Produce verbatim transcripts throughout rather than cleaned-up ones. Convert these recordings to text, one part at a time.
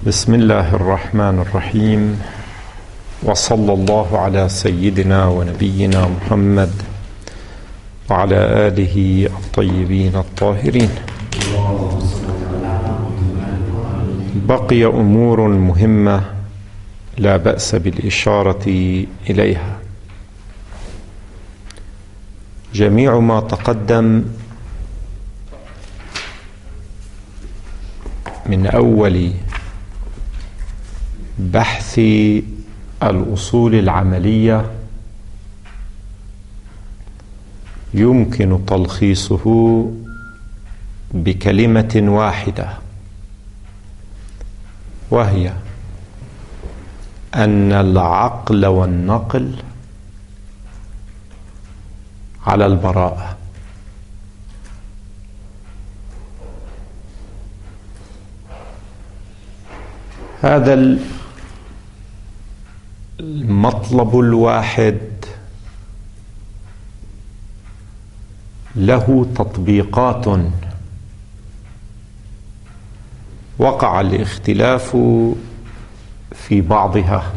بسم الله الرحمن الرحيم، وصلى الله على سيدنا ونبينا محمد وعلى آله الطيبين الطاهرين. بقي أمور مهمة لا بأس بالإشارة إليها. جميع ما تقدم من أول بحث الأصول العملية يمكن تلخيصه بكلمة واحدة، وهي أن العقل والنقل على البراءة. هذا المطلب الواحد له تطبيقات وقع الاختلاف في بعضها،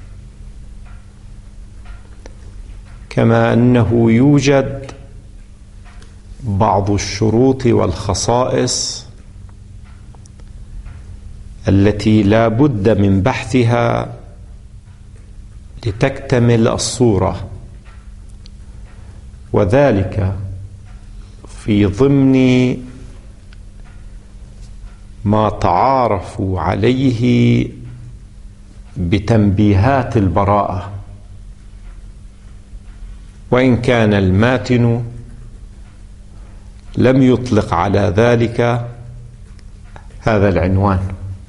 كما أنه يوجد بعض الشروط والخصائص التي لا بد من بحثها لتكتمل الصورة، وذلك في ضمن ما تعارفوا عليه بتنبيهات البراءة، وإن كان الماتن لم يطلق على ذلك هذا العنوان.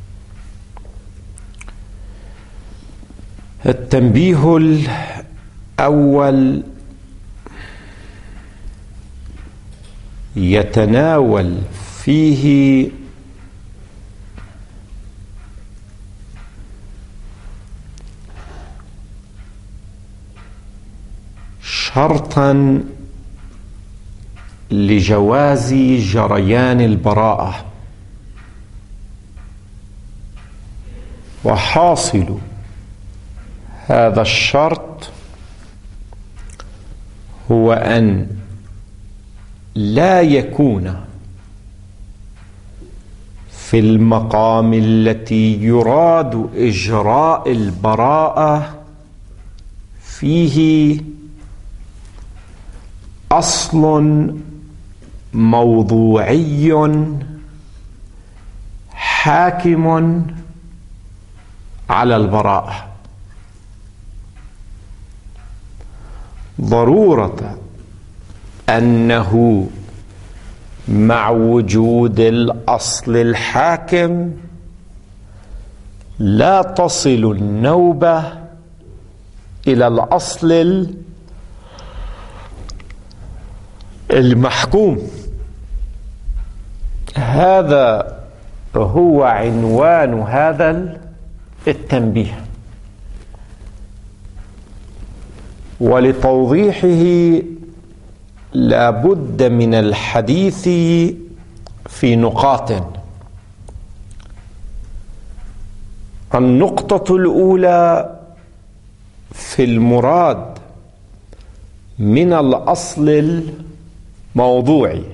التنبيه الأول يتناول فيه شرطا لجواز جريان البراءة، وحاصل هذا الشرط هو أن لا يكون في المقام التي يراد إجراء البراءة فيه أصل موضوعي حاكم على البراءة. ضرورة أنه مع وجود الأصل الحاكم لا تصل النوبة إلى الأصل المحكوم. هذا هو عنوان هذا التنبيه، ولتوضيحه لا بد من الحديث في نقاط. النقطة الأولى في المراد من الأصل الموضوعي.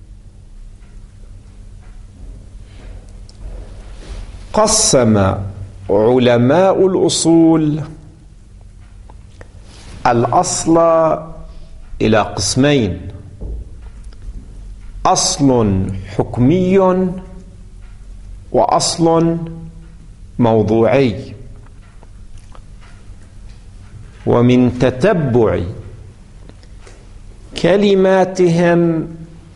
قسم علماء الأصول الأصل إلى قسمين: أصل حكمي وأصل موضوعي. ومن تتبع كلماتهم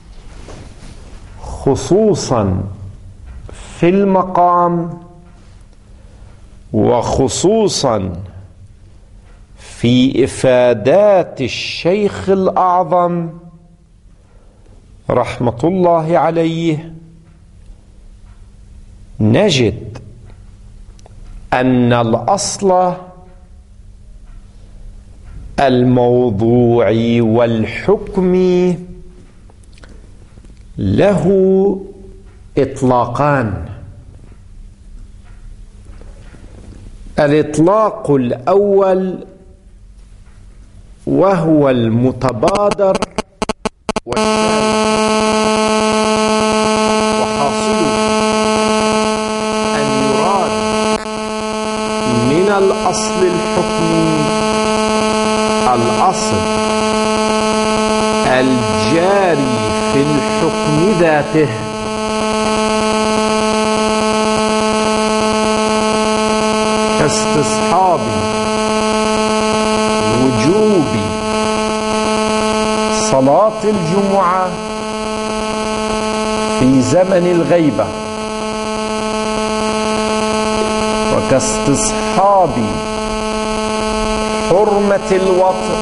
خصوصا في المقام وخصوصا في إفادات الشيخ الأعظم رحمة الله عليه، نجد أن الأصل الموضوعي والحكمي له إطلاقان. الإطلاق الأول وهو المتبادر وحاصله أن يراد من الأصل الحكمي الأصل الجاري في الحكم ذاته، كاستصحاب وجوب صلاة الجمعة في زمن الغيبة، وكاستصحاب حرمة الوطء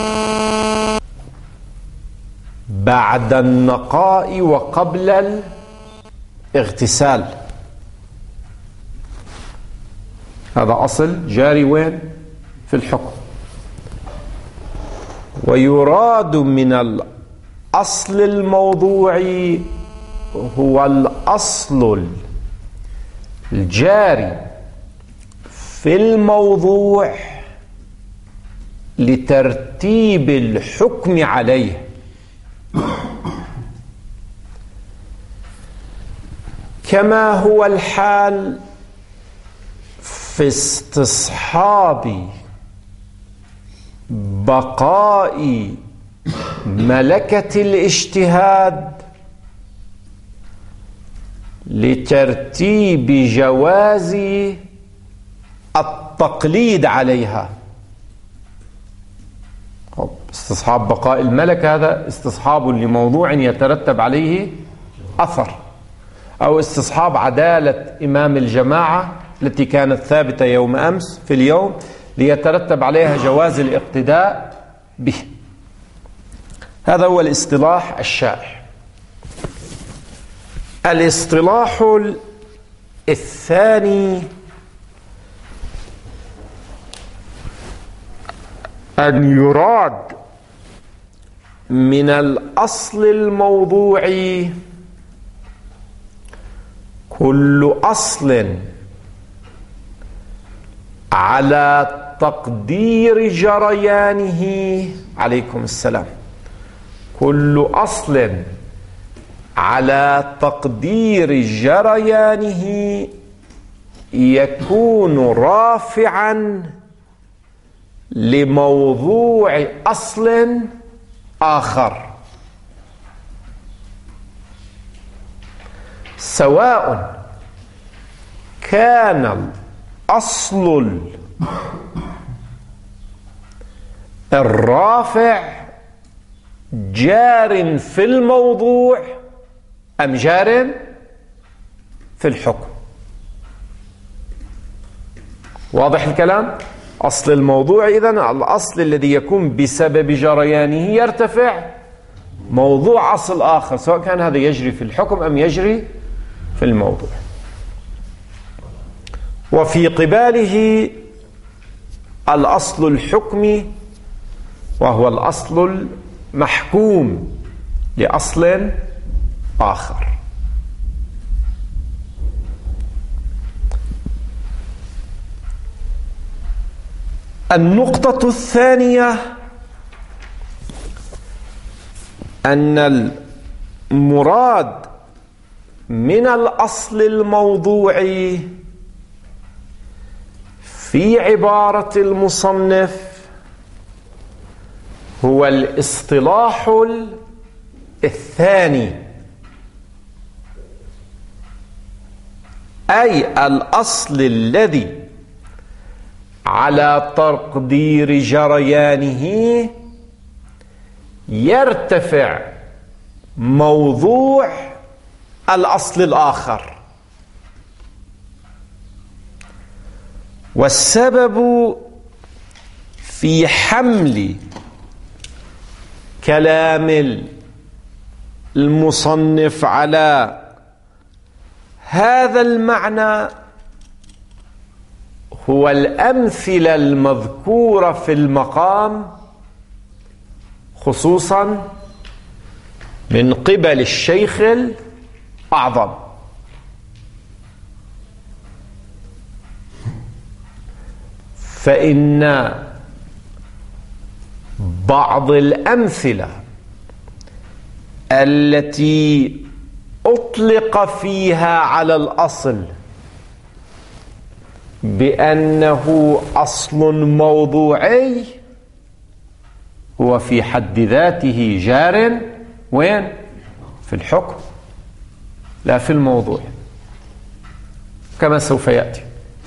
بعد النقاء وقبل الاغتسال. هذا أصل جاري وين؟ في الحكم. ويراد من الأصل الموضوعي هو الأصل الجاري في الموضوع لترتيب الحكم عليه، كما هو الحال في استصحاب بقاء ملكة الاجتهاد لترتيب جواز التقليد عليها. استصحاب بقاء الملكة هذا استصحاب لموضوع يترتب عليه أثر، أو استصحاب عدالة إمام الجماعة التي كانت ثابتة يوم أمس في اليوم ليترتب عليها جواز الاقتداء به. هذا هو الاصطلاح الشائع. الاصطلاح الثاني أن يراد من الأصل الموضوعي كل أصل على تقدير جريانه، عليكم السلام، كل أصل على تقدير جريانه يكون رافعا لموضوع أصل آخر، سواء كان الأصل الرافع جار في الموضوع أم جار في الحكم. واضح الكلام؟ أصل الموضوع إذن الأصل الذي يكون بسبب جريانه يرتفع موضوع أصل آخر، سواء كان هذا يجري في الحكم أم يجري في الموضوع. وفي قباله الأصل الحكمي وهو الأصل المحكوم لأصل آخر. النقطة الثانية أن المراد من الأصل الموضوعي في عبارة المصنف هو الاصطلاح الثاني، أي الأصل الذي على تقدير جريانه يرتفع موضوع الأصل الآخر. والسبب في حمل كلام المصنف على هذا المعنى هو الأمثلة المذكورة في المقام، خصوصا من قبل الشيخ فإن بعض الأمثلة التي أطلق فيها على الأصل بأنه أصل موضوعي هو في حد ذاته جار وين؟ في الحكم لا في الموضوع، كما سوف يأتي.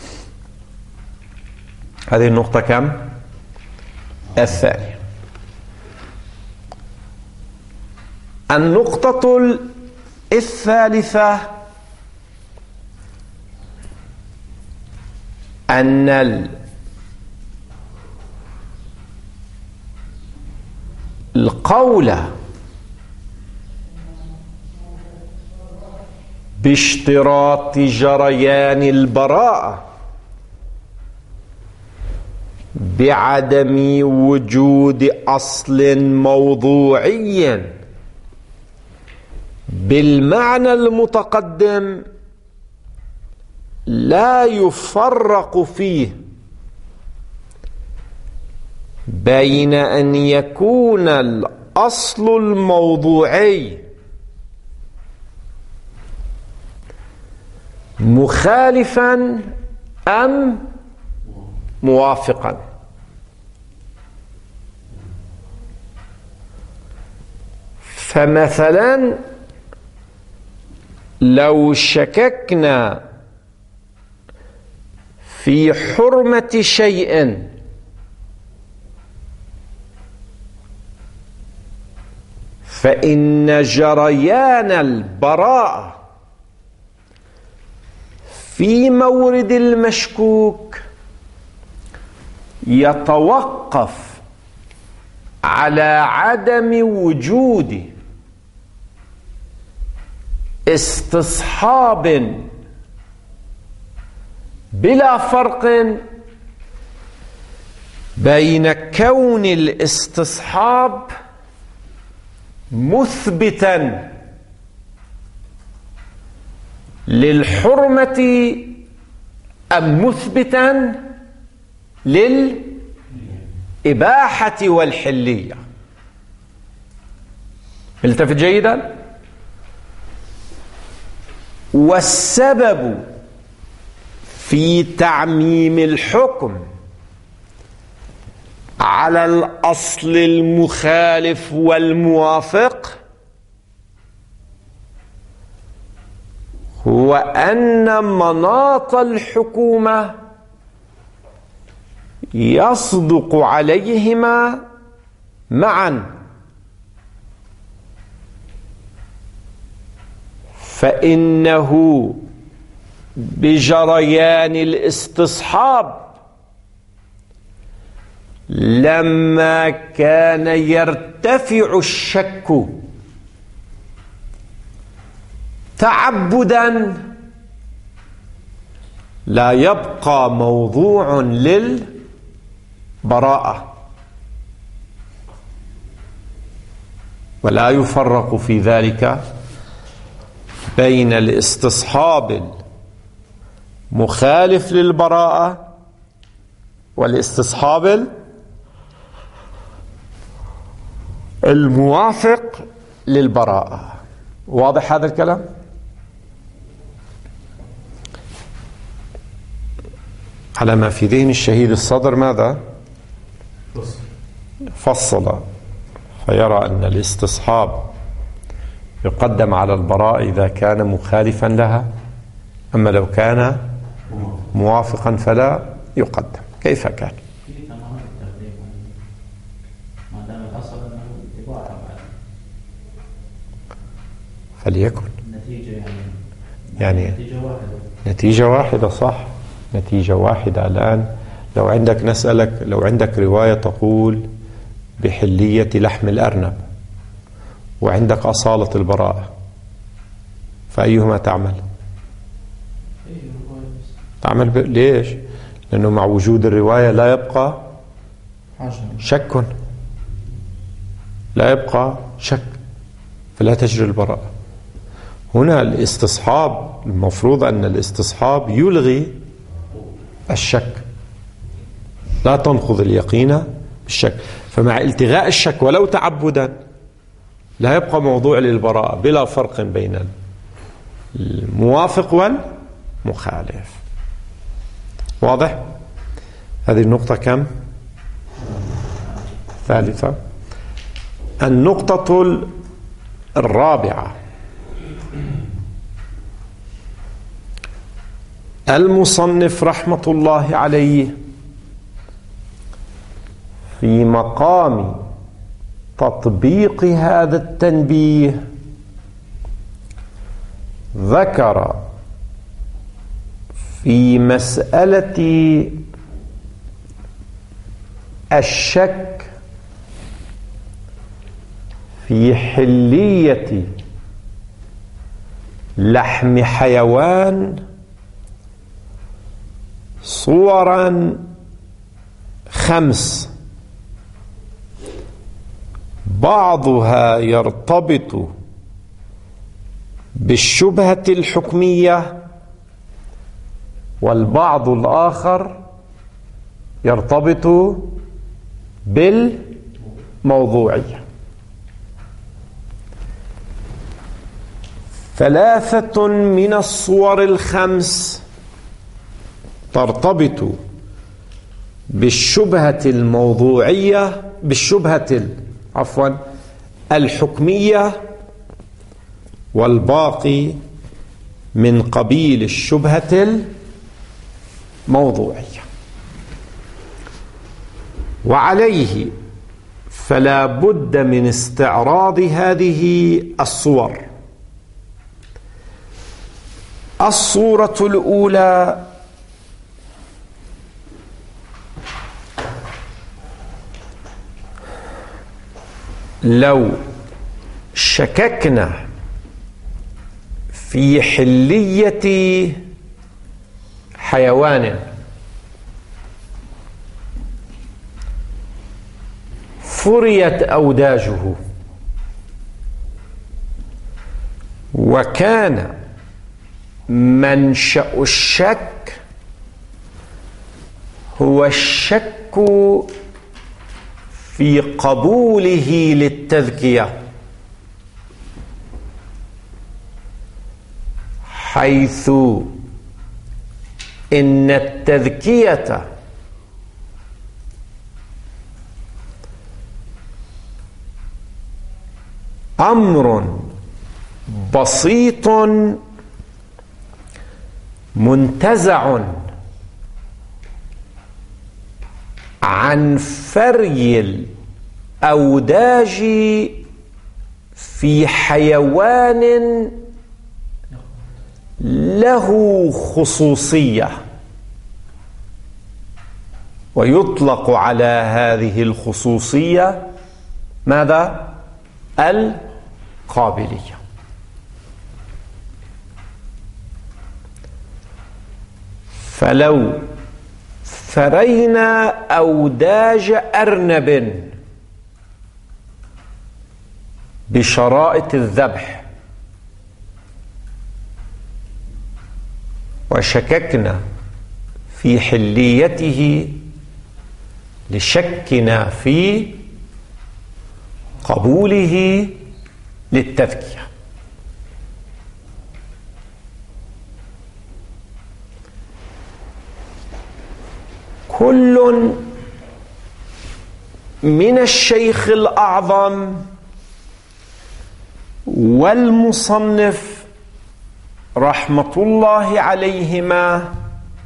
هذه النقطة كم؟ الثانية. النقطة الثالثة أن القول باشتراط جريان البراءة بعدم وجود أصل موضوعي بالمعنى المتقدم لا يفرق فيه بين أن يكون الأصل الموضوعي مخالفا أم موافقا. فمثلا لو شككنا في حرمة شيء فإن جريان البراءة في مورد المشكوك يتوقف على عدم وجود استصحاب بلا فرق بين كون الاستصحاب مثبتا للحرمة أم مثبتا للإباحة والحلية. التفت جيدا. والسبب في تعميم الحكم على الأصل المخالف والموافق هو أن مناط الحكومة يصدق عليهما معا، فإنه بجريان الاستصحاب لما كان يرتفع الشك تعبدا لا يبقى موضوع للبراءة، ولا يفرق في ذلك بين الاستصحاب المخالف للبراءة والاستصحاب الموافق للبراءة. واضح هذا الكلام؟ على ما في ذهن الشهيد الصدر ماذا؟ فصل فيرى أن الاستصحاب يقدم على البراءة إذا كان مخالفا لها، أما لو كان موافقا فلا يقدم. كيف كان؟ فليكن يعني نتيجة واحدة. صح، نتيجة واحدة. الآن لو عندك نسألك، لو عندك رواية تقول بحلية لحم الأرنب وعندك أصالة البراءة، فأيهما تعمل؟ تعمل ب... ليش؟ لأنه مع وجود الرواية لا يبقى شك، لا يبقى شك، فلا تجري البراءة. هنا الاستصحاب المفروض أن الاستصحاب يلغي الشك، لا تنقض اليقين بالشك. فمع التغاء الشك ولو تعبدا لا يبقى موضوع للبراءة بلا فرق بين الموافق والمخالف. واضح؟ هذه النقطة كم؟ ثالثة. النقطة الرابعة: المصنف رحمة الله عليه في مقام تطبيق هذا التنبيه ذكر في مسألة الشك في حلية لحم حيوان صورا خمس، بعضها يرتبط بالشبهة الحكمية والبعض الآخر يرتبط بالموضوعية. ثلاثة من الصور الخمس ترتبط بالشبهة الموضوعية بالشبهة عفوا الحكمية، والباقي من قبيل الشبهة الموضوعية. وعليه فلا بد من استعراض هذه الصور. الصورة الأولى: لو شككنا في حلية حيوان فريت أوداجه وكان منشأ الشك هو الشك في قبوله للتذكية، حيث إن التذكية أمر بسيط منتزع عن فري الأوداج في حيوان له خصوصية، ويطلق على هذه الخصوصية ماذا؟ القابلية. فلو فرينا أوداج أرنب بشرائط الذبح وشككنا في حليته لشكنا في قبوله للتذكية، كل من الشيخ الأعظم والمصنف رحمة الله عليهما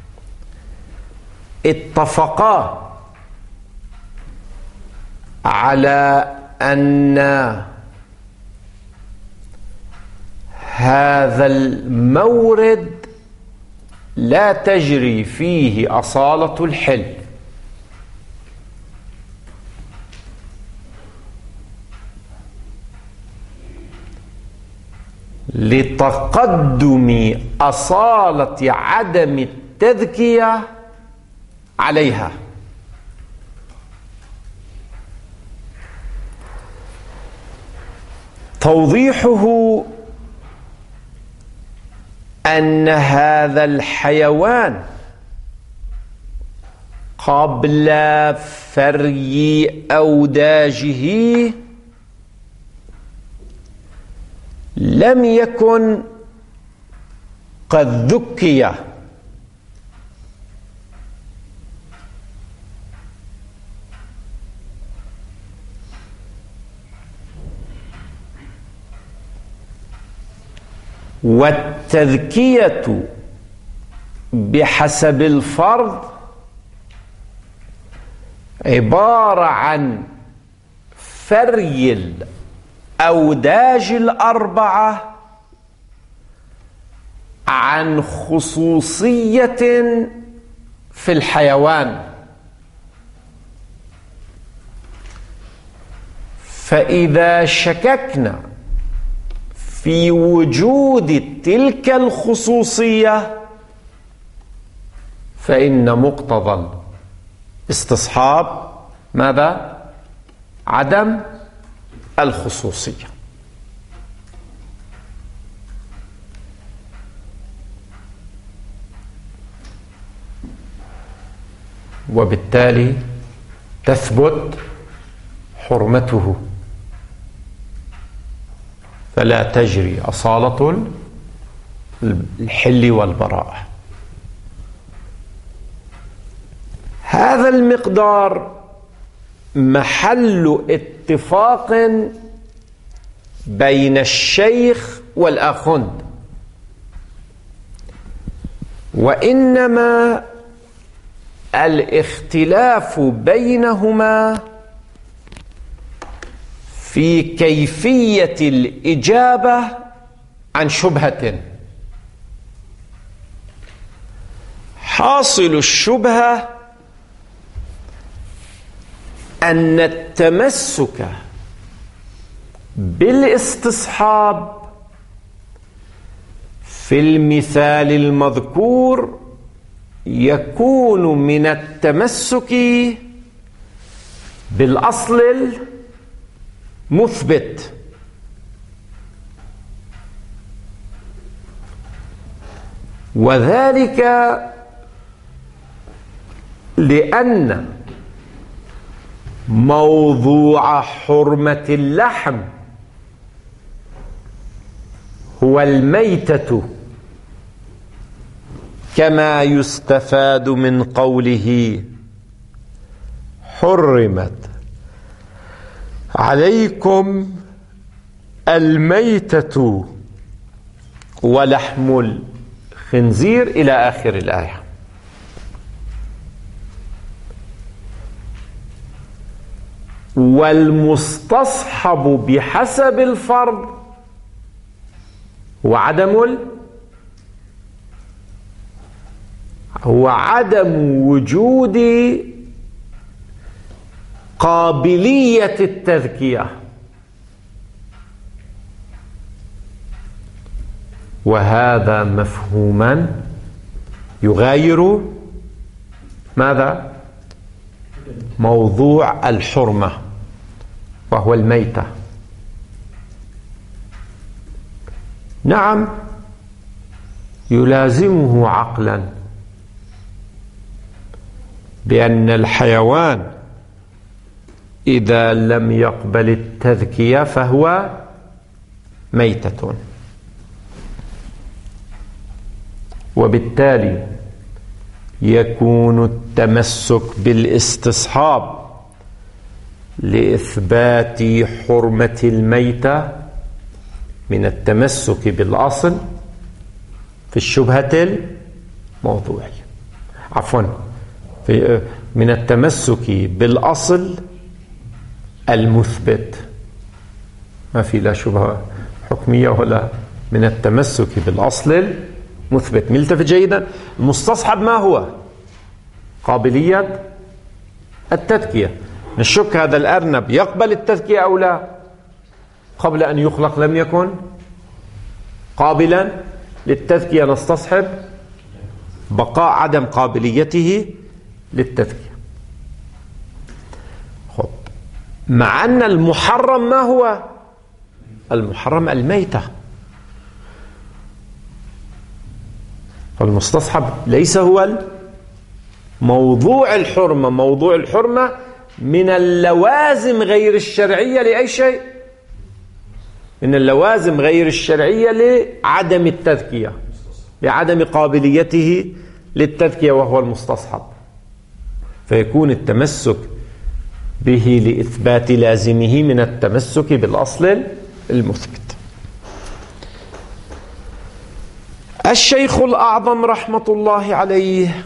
اتفقا على أن هذا المورد لا تجري فيه أصالة الحل، لتقدم أصالة عدم التذكية عليها. توضيحه أن هذا الحيوان قبل فري أوداجه لم يكن قد ذكي والتذكية بحسب الفرض عبارة عن فري الأوداج الأربعة عن خصوصية في الحيوان. فإذا شككنا في وجود تلك الخصوصية فإن مقتضى الاستصحاب ماذا؟ عدم الخصوصية. وبالتالي تثبت حرمته، فلا تجري أصالة الحل والبراءة. هذا المقدار محل اتفاق بين الشيخ والآخوند، وإنما الاختلاف بينهما في كيفية الإجابة عن شبهة. حاصل الشبهة أن التمسك بالاستصحاب في المثال المذكور يكون من التمسك بالأصل المثبت، وذلك لأن موضوع حرمة اللحم هو الميتة، كما يستفاد من قوله حرمت عليكم الميتة ولحم الخنزير إلى آخر الآية. والمستصحب بحسب الفرض هو عدم ال... هو عدم وجود قابلية التذكية، وهذا مفهوما يغاير ماذا؟ موضوع الحرمة وهو الميتة. نعم يلازمه عقلا بأن الحيوان إذا لم يقبل التذكية فهو ميتة، وبالتالي يكون التمسك بالاستصحاب لإثبات حرمة الميتة من التمسك بالأصل في الشبهة الموضوعية، عفوا في من التمسك بالأصل المثبت، ما في لا شبهة حكمية ولا من التمسك بالأصل المثبت. ملتفت جيدا. المستصحب ما هو؟ قابلية التذكية. نشك هذا الأرنب يقبل التذكية أو لا؟ قبل أن يخلق لم يكن قابلا للتذكية، نستصحب بقاء عدم قابليته للتذكية. خب، مع أن المحرم ما هو؟ المحرم الميتة، فالمستصحب ليس هو موضوع الحرمة موضوع الحرمة من اللوازم غير الشرعية لأي شيء، من اللوازم غير الشرعية لعدم التذكية، لعدم قابليته للتذكية وهو المستصحب، فيكون التمسك به لإثبات لازمه من التمسك بالأصل المثبت. الشيخ الأعظم رحمة الله عليه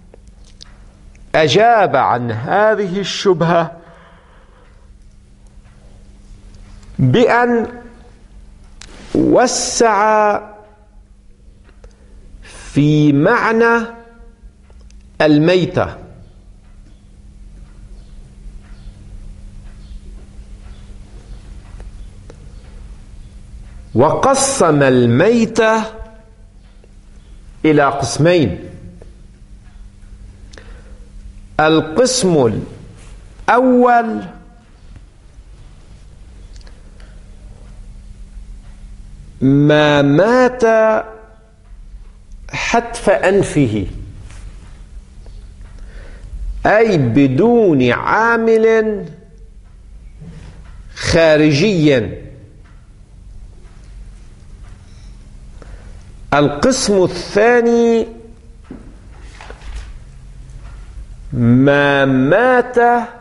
أجاب عن هذه الشبهة بأن وسع في معنى الميتة، وقسم الميتة إلى قسمين. القسم الأول ما مات حتف أنفه، أي بدون عامل خارجي. القسم الثاني ما مات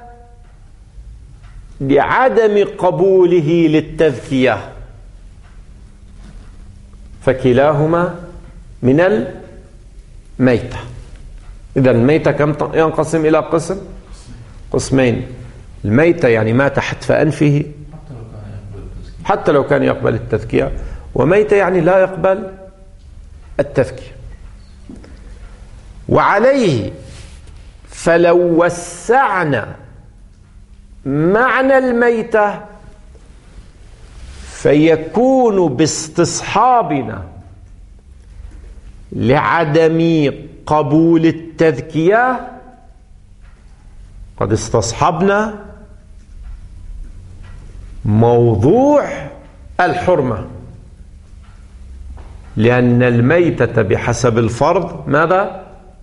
بعدم قبوله للتذكية، فكلاهما من الميتة. إذا الميتة كم ينقسم إلى قسم؟ قسمين. الميتة يعني مات حتف أنفه حتى لو كان يقبل التذكية، وميتة يعني لا يقبل التذكية. وعليه فلو وسعنا معنى الميتة فيكون باستصحابنا لعدم قبول التذكية قد استصحبنا موضوع الحرمة، لأن الميتة بحسب الفرض ماذا؟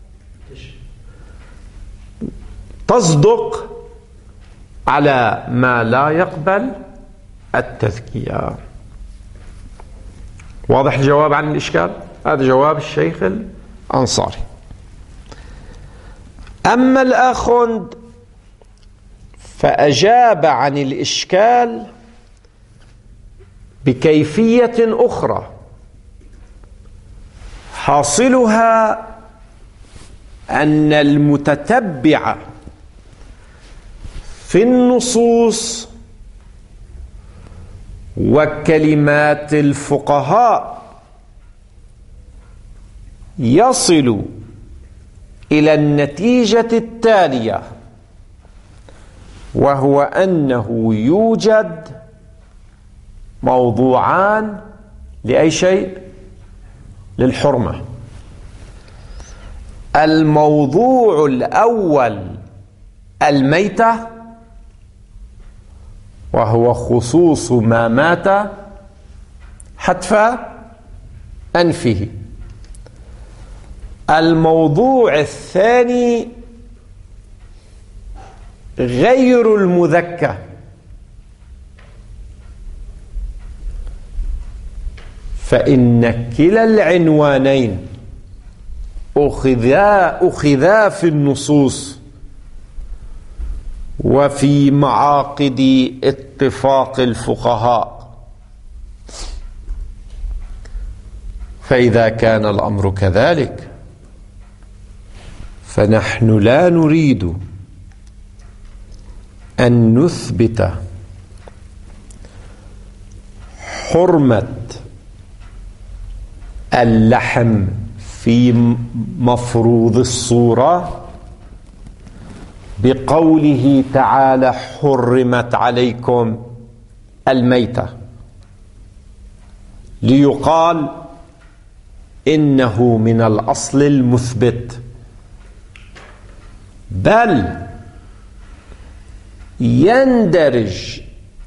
تصدق على ما لا يقبل التذكية. واضح الجواب عن الإشكال؟ هذا جواب الشيخ الأنصاري. أما الآخوند فأجاب عن الإشكال بكيفية أخرى حاصلها أن المتتبع في النصوص وكلمات الفقهاء يصل إلى النتيجة التالية، وهو أنه يوجد موضوعان لأي شيء؟ للحرمة. الموضوع الأول الميتة، وهو خصوص ما مات حتف أنفه. الموضوع الثاني غير المذكى، فإن كلا العنوانين أخذا أخذا في النصوص وفي معاقد اتفاق الفقهاء. فإذا كان الأمر كذلك فنحن لا نريد أن نثبت حرمة اللحم في مفروض الصورة بقوله تعالى حرمت عليكم الميتة، ليقال إنه من الأصل المثبت، بل يندرج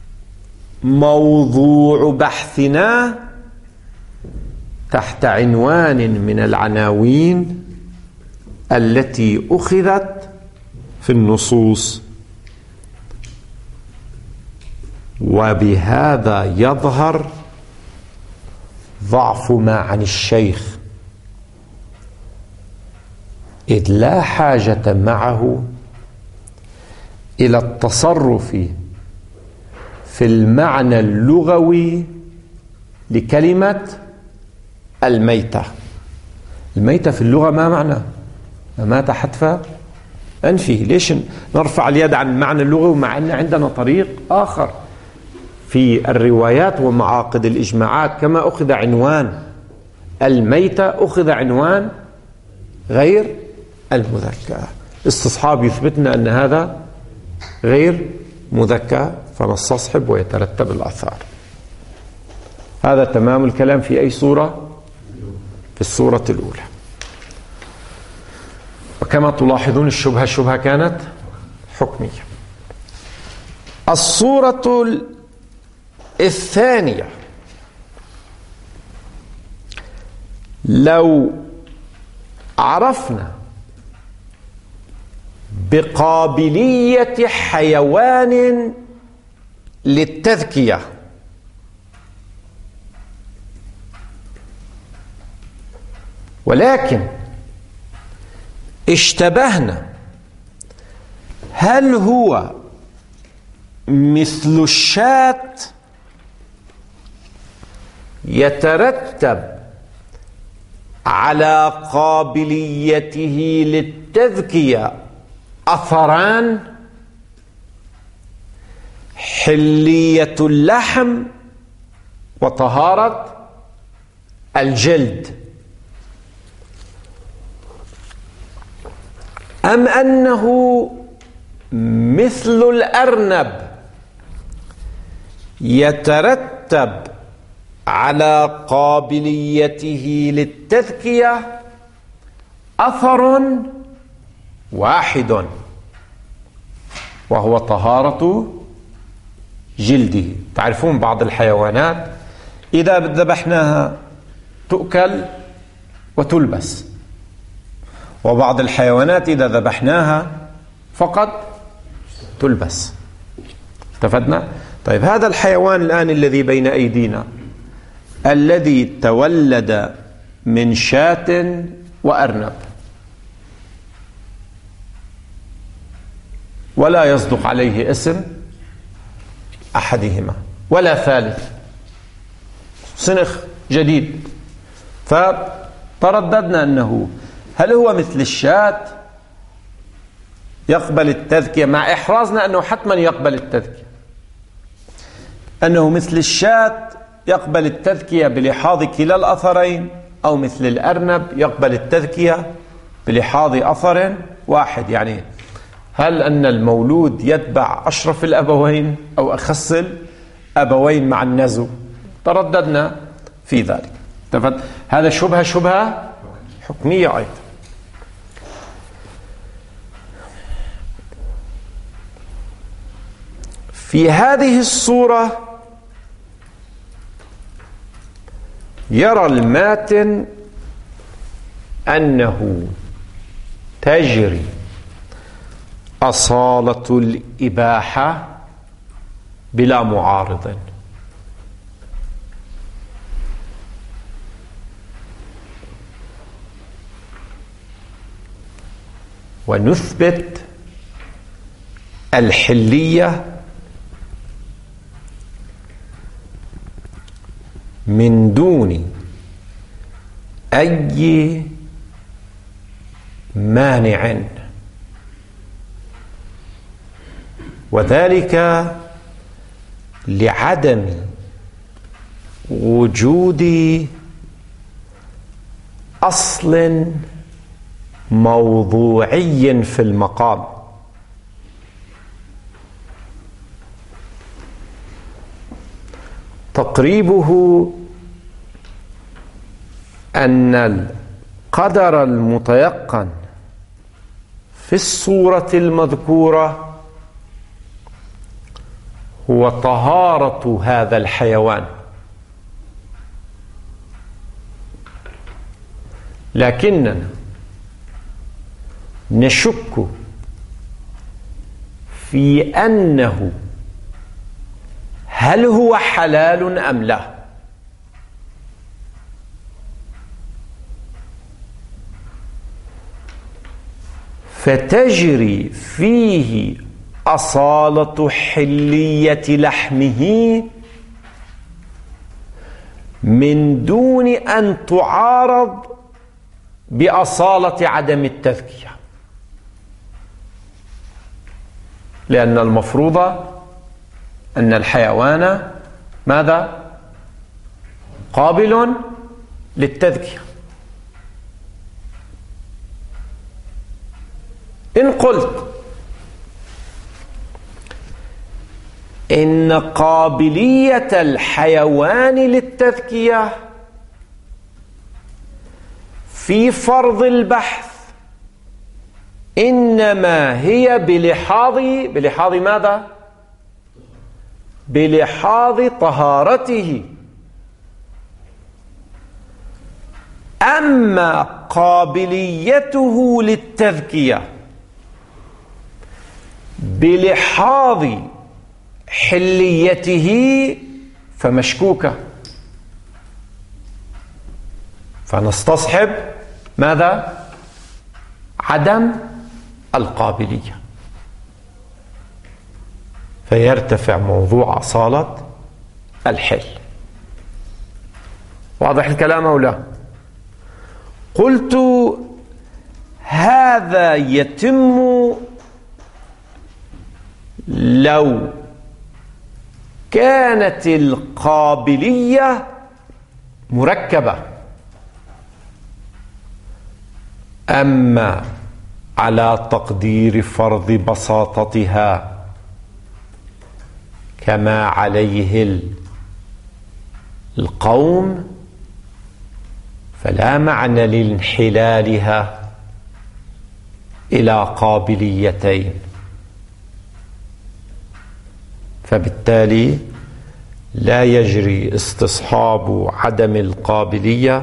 موضوع بحثنا تحت عنوان من العناوين التي أخذت في النصوص، وبهذا يظهر ضعف ما عن الشيخ، إذ لا حاجة معه إلى التصرف في المعنى اللغوي لكلمة الميتة. الميتة في اللغة ما معنى؟ مات حتف أنفه. ليش نرفع اليد عن المعنى اللغوي مع أن عندنا طريق آخر في الروايات ومعاقد الإجماعات؟ كما أخذ عنوان الميتة أخذ عنوان غير المذكى. استصحاب يثبتنا أن هذا غير مذكى، فنستصحب ويترتب الآثار. هذا تمام الكلام في أي صورة؟ في الصورة الأولى. وكما تلاحظون الشبهة الشبهة كانت حكمية. الصورة الثانية، لو عرفنا بقابلية حيوان للتذكية ولكن اشتبهنا هل هو مثل الشاة يترتب على قابليته للتذكية أثران: حلية اللحم وطهارة الجلد، أم أنه مثل الأرنب يترتب على قابليته للتذكية أثر واحد وهو طهارة جلده؟ تعرفون بعض الحيوانات إذا ذبحناها تؤكل وتلبس، وبعض الحيوانات إذا ذبحناها فقط تلبس. اتفقنا؟ طيب هذا الحيوان الآن الذي بين أيدينا الذي تولد من شاة وأرنب، ولا يصدق عليه اسم أحدهما ولا ثالث، صنخ جديد، فترددنا أنه هل هو مثل الشاة يقبل التذكية، مع إحرازنا أنه حتما يقبل التذكية، أنه مثل الشاة يقبل التذكية بلحاظ كلا الأثرين، أو مثل الأرنب يقبل التذكية بلحاظ أثر واحد. يعني هل أن المولود يتبع أشرف الأبوين أو أخص الأبوين مع النزو؟ ترددنا في ذلك. هذا شبهة شبهة حكمية أيضا. في هذه الصورة يرى الماتن أنه تجري أصالة الإباحة بلا معارض، ونثبت الحلية من دون أي مانع، وذلك لعدم وجود أصل موضوعي في المقام. تقريبه أن القدر المتيقن في الصورة المذكورة هو طهارة هذا الحيوان، لكننا نشك في أنه هل هو حلال أم لا، فتجري فيه أصالة حلية لحمه من دون أن تعارض بأصالة عدم التذكية، لأن المفروض أن الحيوان ماذا؟ قابل للتذكية. إن قلت إن قابلية الحيوان للتذكية في فرض البحث إنما هي بلحاظ بلحاظ ماذا؟ بلحاظ طهارته، أما قابليته للتذكية بلحاظ حليته فمشكوكة، فنستصحب ماذا؟ عدم القابلية، فيرتفع موضوع أصالة الحل. واضح الكلام أو لا؟ قلت هذا يتم لو كانت القابلية مركبة، أما على تقدير فرض بساطتها كما عليه القوم فلا معنى لانحلالها إلى قابليتين، فبالتالي لا يجري استصحاب عدم القابلية،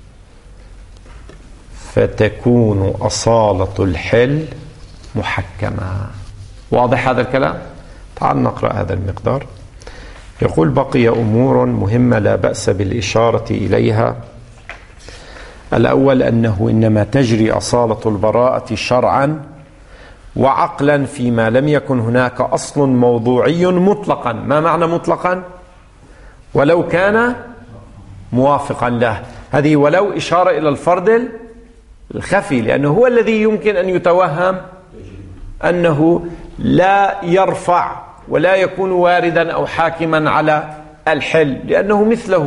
فتكون أصالة الحل محكمة. واضح هذا الكلام؟ تعال نقرأ هذا المقدار. يقول بقي أمور مهمة لا بأس بالإشارة إليها. الأول أنه إنما تجري أصالة البراءة شرعا وعقلا فيما لم يكن هناك أصل موضوعي مطلقا. ما معنى مطلقا؟ ولو كان موافقا له. هذه ولو إشارة إلى الفرد الخفي، لأنه هو الذي يمكن أن يتوهم أنه لا يرفع ولا يكون واردا أو حاكما على الحل لأنه مثله.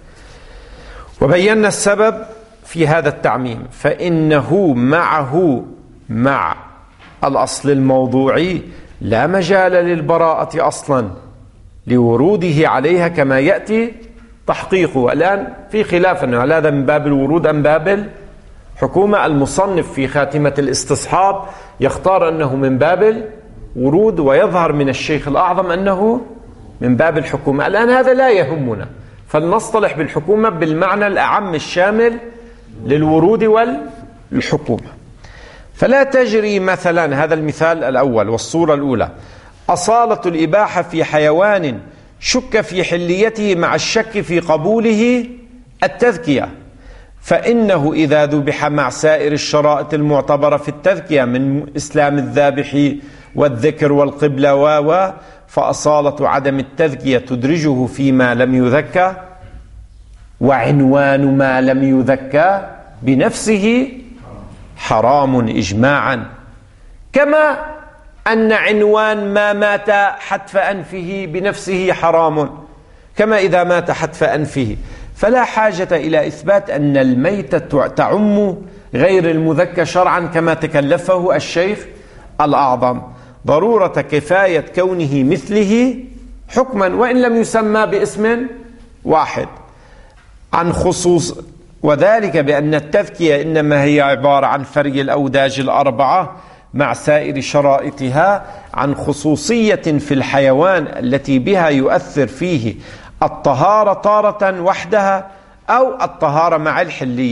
وبينا السبب في هذا التعميم، فإنه معه مع الأصل الموضوعي لا مجال للبراءة أصلا لوروده عليها كما يأتي تحقيقه. الآن في خلاف أنه هل هذا من باب الورود أم باب الحكومة. المصنف في خاتمة الاستصحاب يختار أنه من باب الورود، ويظهر من الشيخ الأعظم أنه من باب الحكومة. الآن هذا لا يهمنا، فلنصطلح بالحكومة بالمعنى الأعم الشامل للورود والحكومة. فلا تجري مثلا، هذا المثال الأول والصورة الأولى، أصالة الإباحة في حيوان شك في حليته مع الشك في قبوله التذكية، فإنه إذا ذبح مع سائر الشرائط المعتبرة في التذكية من إسلام الذابح والذكر والقبلة و فأصالة عدم التذكية تدرجه فيما لم يذكى، وعنوان ما لم يذكى بنفسه حرام إجماعا، كما أن عنوان ما مات حتف أنفه بنفسه حرام، كما إذا مات حتف أنفه. فلا حاجة إلى إثبات أن الميتة تعم غير المذكى شرعا كما تكلفه الشيخ الأعظم، ضرورة كفاية كونه مثله حكما وإن لم يسمى باسم واحد عن خصوص، وذلك بأن التذكية إنما هي عبارة عن فري الأوداج الأربعة مع سائر شرائطها عن خصوصية في الحيوان التي بها يؤثر فيه الطهارة تارة وحدها أو الطهارة مع الحلية،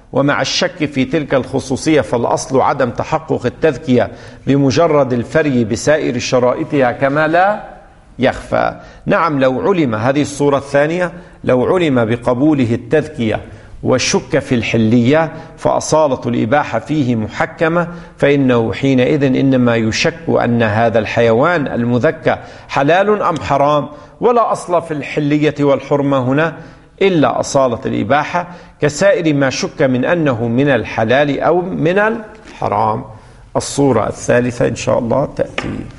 ومع الشك في تلك الخصوصية فالأصل عدم تحقق التذكية بمجرد الفري بسائر شرائطها كما لا يخفى. نعم، لو علم هذه الصورة الثانية، لو علم بقبوله التذكية والشك في الحلية فأصالة الإباحة فيه محكمة، فإنه حينئذ إنما يشك أن هذا الحيوان المذكى حلال أم حرام، ولا أصل في الحلية والحرمة هنا إلا أصالة الإباحة، كسائر ما شك من أنه من الحلال أو من الحرام. الصورة الثالثة إن شاء الله تأتي.